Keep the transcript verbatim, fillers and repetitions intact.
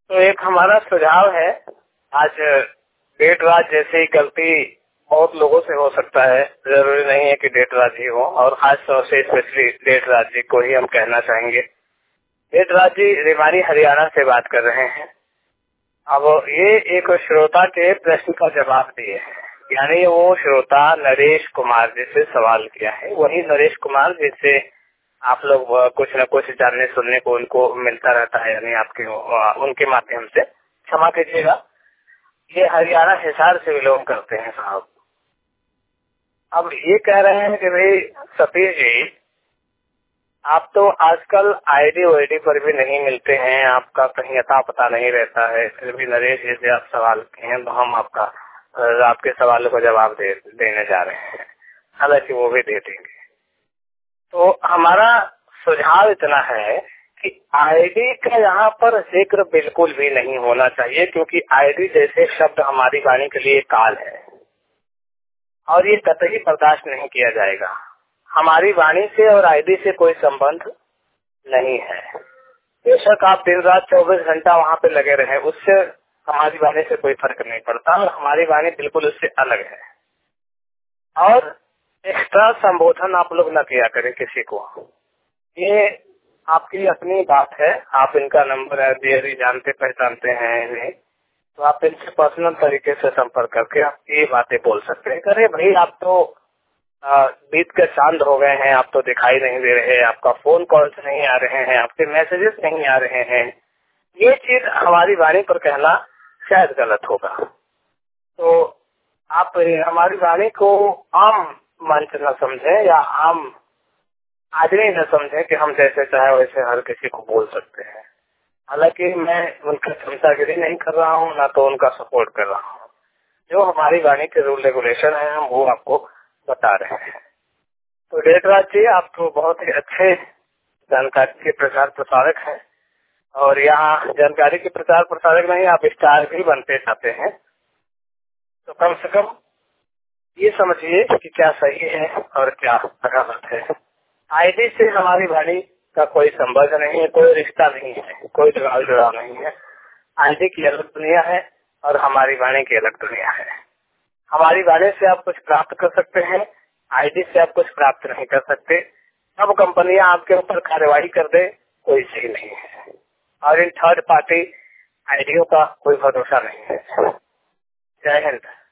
तो एक हमारा सुझाव है, आज डेट रात जैसी गलती बहुत लोगों से हो सकता है, जरूरी नहीं है कि डेट रात ही हो, और खास तौर से स्पेशली डेट रात जी को ही हम कहना चाहेंगे। डेट रात जी रेवाड़ी हरियाणा से बात कर रहे हैं। अब ये एक श्रोता के प्रश्न का जवाब दिए हैं, यानी वो श्रोता नरेश कुमार जिससे सवाल किया है, वही नरेश कुमार जिससे आप लोग कुछ न कुछ जानने सुनने को उनको मिलता रहता है, यानी आपके उनके माध्यम से। क्षमा कीजिएगा, ये हरियाणा हिसार से बिलोंग करते हैं साहब। अब ये कह रहे हैं कि भाई सतीश जी, आप तो आजकल आईडी वाईडी पर भी नहीं मिलते हैं, आपका कहीं अता पता नहीं रहता है, फिर भी नरेश जी से आप सवाल किए हैं तो हम आपका आपके सवालों का जवाब दे, देने जा रहे हैं, हालांकि वो भी दे देंगे। तो हमारा सुझाव इतना है कि आईडी का यहाँ पर जिक्र बिल्कुल भी नहीं होना चाहिए, क्योंकि आईडी जैसे शब्द हमारी वाणी के लिए काल है और ये कतई बर्दाश्त नहीं किया जाएगा। हमारी वाणी से और आईडी से कोई संबंध नहीं है। बेशक आप दिन रात चौबीस घंटा वहाँ पे लगे रहे, उससे हमारी वाणी से कोई फर्क नहीं पड़ता, और हमारी वाणी बिल्कुल उससे अलग है। और एक्स्ट्रा संबोधन आप लोग न किया करें किसी को, ये आपकी अपनी बात है। आप इनका नंबर है दिए, जानते पहचानते हैं इन्हें, तो आप इनसे पर्सनल तरीके से संपर्क करके आप ये बातें बोल सकते हैं। अरे भाई, आप तो बीत के चांद हो गए हैं, आप तो दिखाई नहीं दे रहे, आपका फोन कॉल्स नहीं आ रहे हैं, आपके मैसेजेस नहीं आ रहे हैं, ये चीज हमारी वाणी पर कहना शायद गलत होगा। तो आप हमारी वाणी को आम मंच न समझें या आम आदमी न समझें कि हम जैसे चाहे वैसे हर किसी को बोल सकते हैं। हालांकि मैं उनका क्षमतागिरी नहीं कर रहा हूँ, ना तो उनका सपोर्ट कर रहा हूँ। जो हमारी वाणी के रूल रेगुलेशन है हम वो आपको बता रहे हैं। तो डेटराज जी, आप तो बहुत ही अच्छे जानकारी के प्रचार प्रसारक हैं, और यहाँ जानकारी के प्रचार प्रसारक नहीं, आप स्टार भी बनते जाते हैं। तो कम से कम ये समझिए कि क्या सही है और क्या गलत है। आईडी से हमारी वाणी का कोई संबंध नहीं है, कोई रिश्ता नहीं है, कोई जुड़ाव जुड़ाव नहीं है। आईडी की अलग दुनिया है और हमारी वाणी की अलग दुनिया है। हमारी वाणी से आप कुछ प्राप्त कर सकते हैं, आईडी से आप कुछ प्राप्त नहीं कर सकते। अब कंपनियां आपके ऊपर कार्यवाही कर दे, कोई सही नहीं है, और इन थर्ड पार्टी आईडियों का कोई भरोसा नहीं है। जय हिंद।